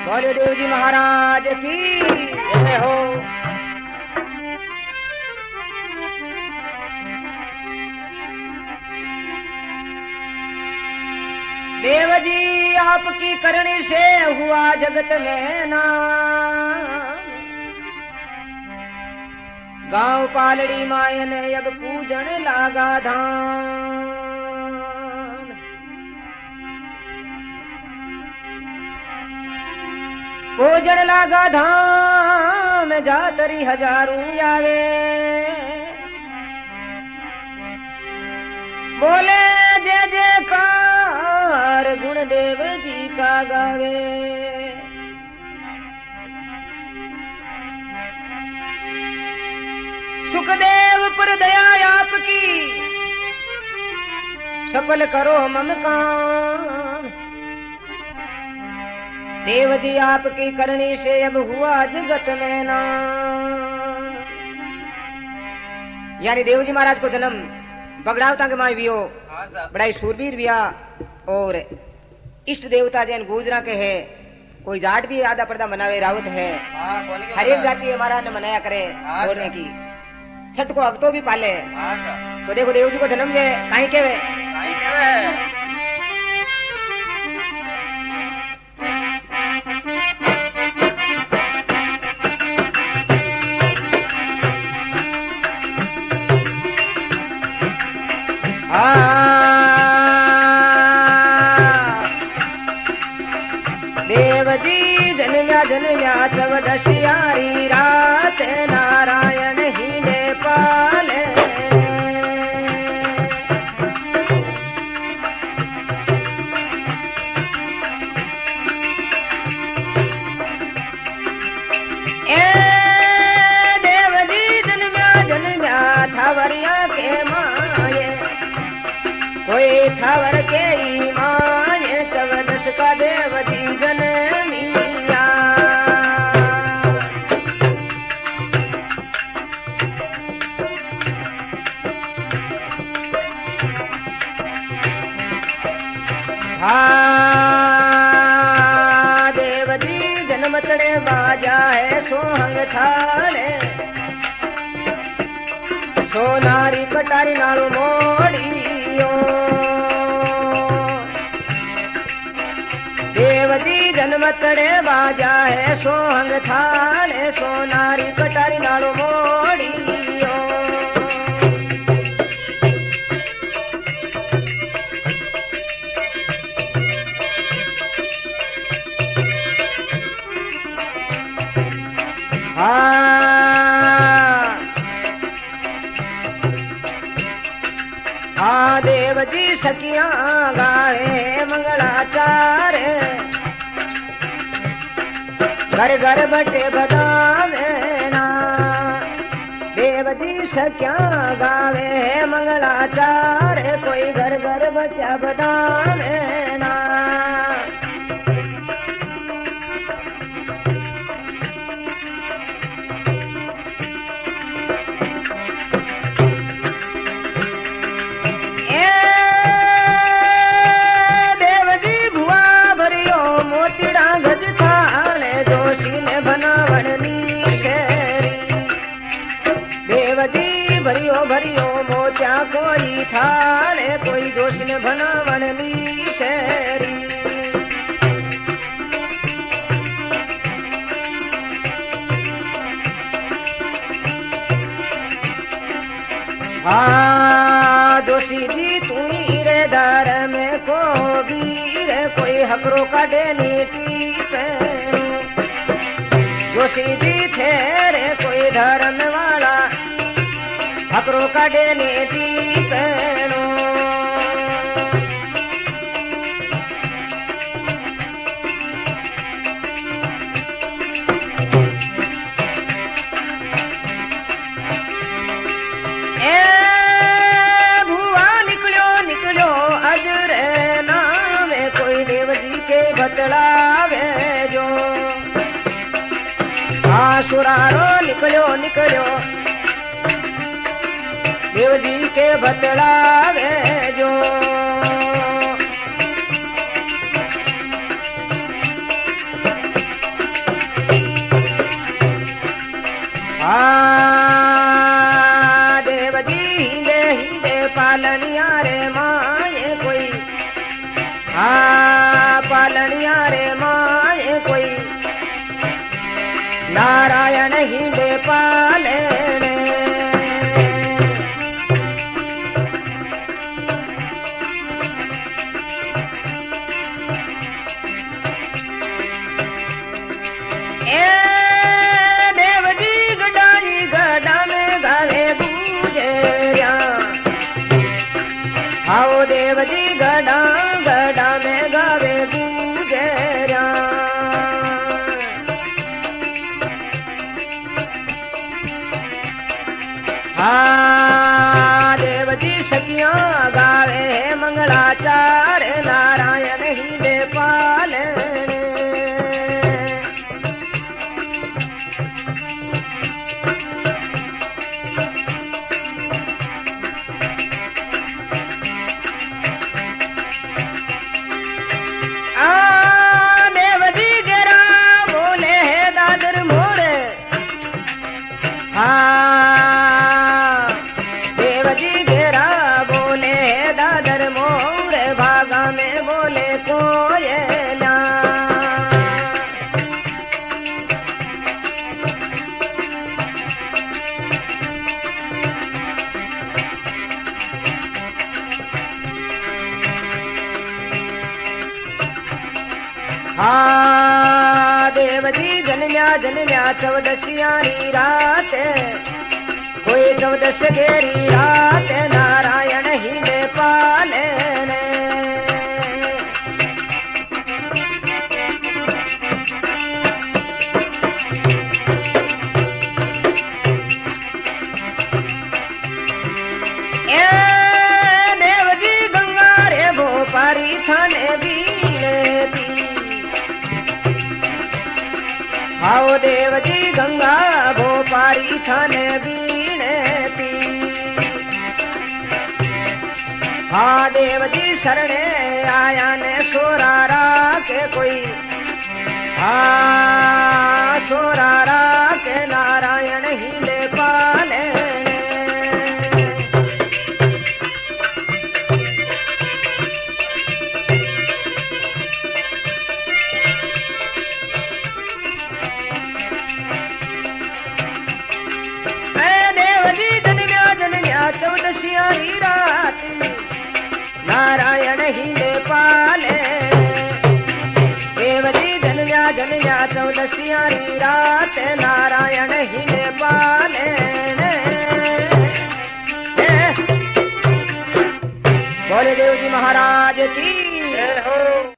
बोलो देव जी महाराज की जय हो। देव जी आपकी करनी से हुआ जगत में नाम, गांव पालड़ी मायन अब पूजन लागा धाम। पूजन लागा धाम जातरी हजारों आवे, बोले जय जयकार गुण देव जी का गावे। सुखदेव पर दया आपकी सफल करो मम काम। देव जी आपकी करनी से अब हुआ जगत में नाम। यानी देव जी महाराज को जन्म बगड़ावता के माई भी हो, बड़ा शूरवीर भी और इष्ट देवता जैन गुजरा के है। कोई जाट भी आधा पर्दा मनावे रावत है, हर एक जाति हमारा ने मनाया करे बोलने की। छठ को अगतो भी पाले, तो देखो देव जी को जन्म वे कहीं के वे देव जी जन्म्या जन्म्या चौदशियारी रात नारायण ही ने पाले। ए देव जी जन्म्या जन्म्या थावरिया के माये, कोई थावर के माये चौदश का देव जी जन्मिया। देव जी जन्म तड़े बाजा है सोहंग थाले, सोनारी कटारी नालू मोड़ियो। देव जी जन्म तड़े बाजा है सोहंग थाले, सोनारी कटारी नालू मोड़ियो। देव जी सखियां गाए मंगलाचार, घर घर बटे बदावे ना। देव जी सखियां गावे मंगलाचार, कोई घर घर बचा बदावे ना। भरियो भरियो मोचा कोई थाले, कोई दोष ने बनावन ली शहरी। दोषी जी तुई रे दार में को वीर, कोई हकरो काटे नीति पैरू। दोषी जी थे रे कोई धर्म वाला, हकरो काटे नीति पैरू। बतलावे जो सुरारो निकलो निकलो, देव जी के बतलावे जो। दुनिया रे माए कोई नारायण ही ले पाले आओ देव जी गड़ा गड़ा में गावे गुजरा देव जी सखियां गावे मंगलाचार नारायण ही दे पाले देव जी घेरा बोले दादर मोर भागा में बोले कोयला देव जी जन्म्या चौदसियारी रात कोई 14 गेरी रात नारायण ही ले पाले देव जी गंगा रे भोपारी थाने बीड़ती आओ देव जी गंगा भोपारी थाने बीड़ती हाँ देव जी शरणे आया ने सोरारा के कोई हाँ सोरारा के नारायण ही ले पाले चौदसियारी रात नारायण ही ले पाले देव जी जन्म्या चौदसियारी रात नारायण ही ले पाले बोले देव जी महाराज की